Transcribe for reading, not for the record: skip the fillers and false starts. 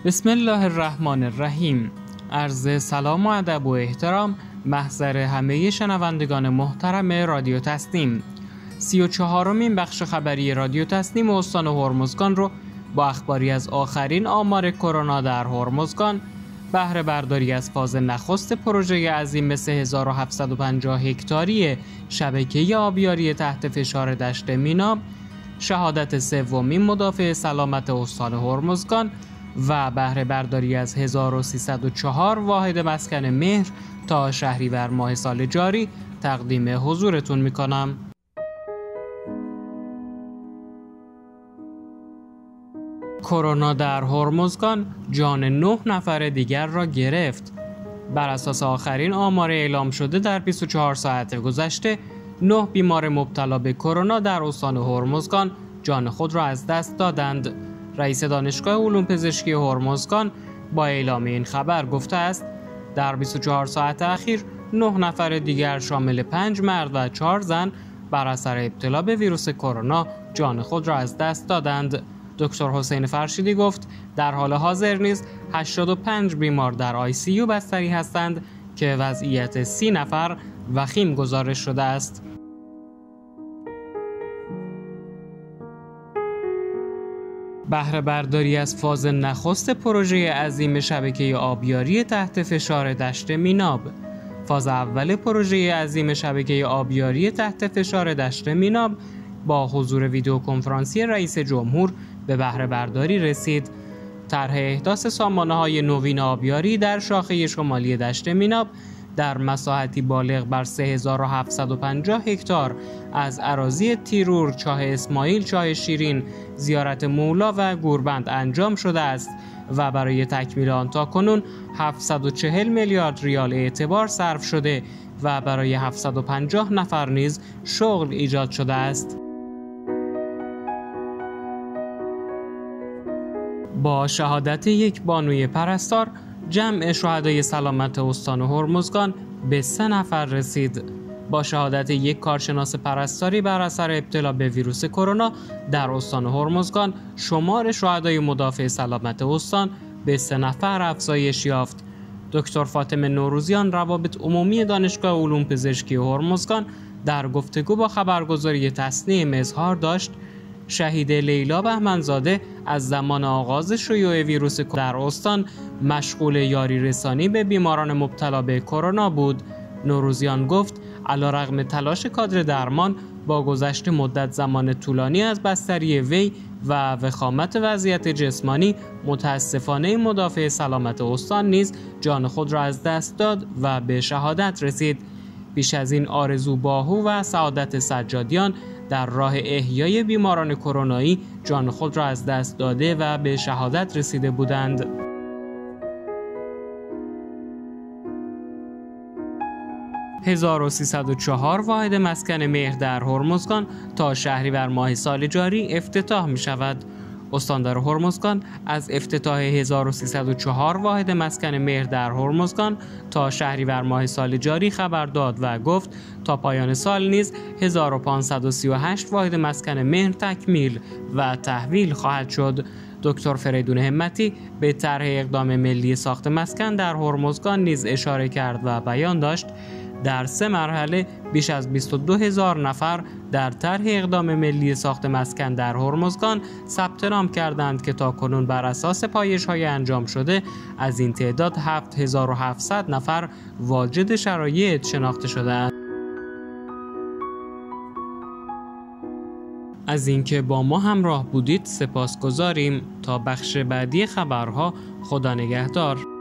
بسم الله الرحمن الرحیم. عرض سلام و ادب و احترام محضر همه شنوندگان محترم رادیو تسنیم. 34مین بخش خبری رادیو تسنیم استان هرمزگان رو با اخباری از آخرین آمار کرونا در هرمزگان، بهره برداری از فاز نخست پروژه عظیم 3750 هکتاری شبکه آبیاری تحت فشار دشت میناب، شهادت سومین مدافع سلامت استان هرمزگان و بهره برداری از 1304 واحد مسکن مهر تا شهریور ماه سال جاری تقدیم حضورتون میکنم. کرونا در هرمزگان جان 9 نفر دیگر را گرفت. بر اساس آخرین آمار اعلام شده در 24 ساعت گذشته 9 بیمار مبتلا به کرونا در استان هرمزگان جان خود را از دست دادند. رئیس دانشگاه علوم پزشکی هرمزگان با اعلام این خبر گفته است در 24 ساعت اخیر 9 نفر دیگر شامل 5 مرد و 4 زن بر اثر ابتلا به ویروس کرونا جان خود را از دست دادند. دکتر حسین فرشیدی گفت در حال حاضر نیز 85 بیمار در ICU بستری هستند که وضعیت 30 نفر وخیم گزارش شده است. بهره برداری از فاز نخست پروژه عظیم شبکه آبیاری تحت فشار دشت میناب. فاز اول پروژه عظیم شبکه آبیاری تحت فشار دشت میناب با حضور ویدیو کنفرانسی رئیس جمهور به بهره برداری رسید. طرح احداث سامانه‌های نوین آبیاری در شاخه شمالی دشت میناب در مساحتی بالغ بر 3750 هکتار از اراضی تیرور، چاه اسماعیل، چاه شیرین، زیارت مولا و گوربند انجام شده است و برای تکمیل آن تاکنون 740 میلیارد ریال اعتبار صرف شده و برای 750 نفر نیز شغل ایجاد شده است. با شهادت یک بانوی پرستار جمع شهدای سلامت استان هرمزگان به 3 نفر رسید. با شهادت یک کارشناس پرستاری بر اثر ابتلا به ویروس کرونا در استان هرمزگان شمار شهدای مدافع سلامت استان به 3 نفر افزایش یافت. دکتر فاطمه نوروزیان روابط عمومی دانشگاه علوم پزشکی هرمزگان در گفتگو با خبرگزاری تسنیم اظهار داشت شهید لیلا بهمنزاده از زمان آغاز شیوع ویروس در استان مشغول یاری رسانی به بیماران مبتلا به کرونا بود. نوروزیان گفت علیرغم تلاش کادر درمان با گذشت مدت زمان طولانی از بستری وی و وخامت وضعیت جسمانی متاسفانه مدافع سلامت استان نیز جان خود را از دست داد و به شهادت رسید. بیش از این آرزو باهو و سعادت سجادیان در راه احیای بیماران کرونایی جان خود را از دست داده و به شهادت رسیده بودند. « 1304 واحد مسکن مهر در هرمزگان تا شهریور ماه سال جاری افتتاح می شود. استاندار هرمزگان از افتتاح 1304 واحد مسکن مهر در هرمزگان تا شهریور ماه سال جاری خبر داد و گفت تا پایان سال نیز 1538 واحد مسکن مهر تکمیل و تحویل خواهد شد. دکتر فریدون همتی به طرح اقدام ملی ساخت مسکن در هرمزگان نیز اشاره کرد و بیان داشت در 3 مرحله بیش از 22,000 نفر در طرح اقدام ملی ساخت مسکن در هرمزگان ثبت نام کردند که تاکنون بر اساس پایش‌های انجام شده از این تعداد 7700 نفر واجد شرایط شناخته شده‌اند. از اینکه با ما همراه بودید سپاسگزاریم. تا بخش بعدی خبرها خدا نگهدار.